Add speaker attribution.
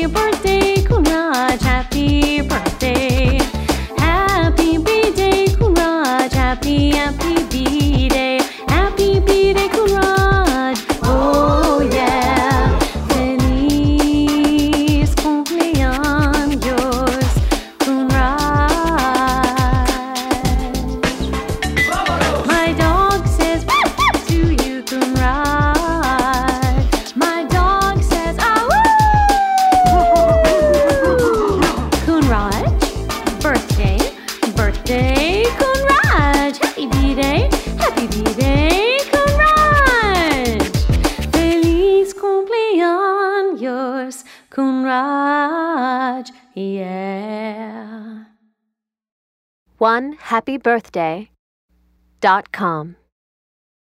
Speaker 1: birthday, Kunraj, happy birthday. Happy B-Day, Kunraj, happy B-Day. Happy B-Day, Kunraj, oh yeah. Feliz cumpleaños, Kunraj. My dog says to you, Kunraj. My dog says, ah, woo! Kunraj, birthday, Kunraj. Happy B-Day, Kunraj. Feliz cumpleaños, Kunraj, yeah.
Speaker 2: OneHappyBirthday.com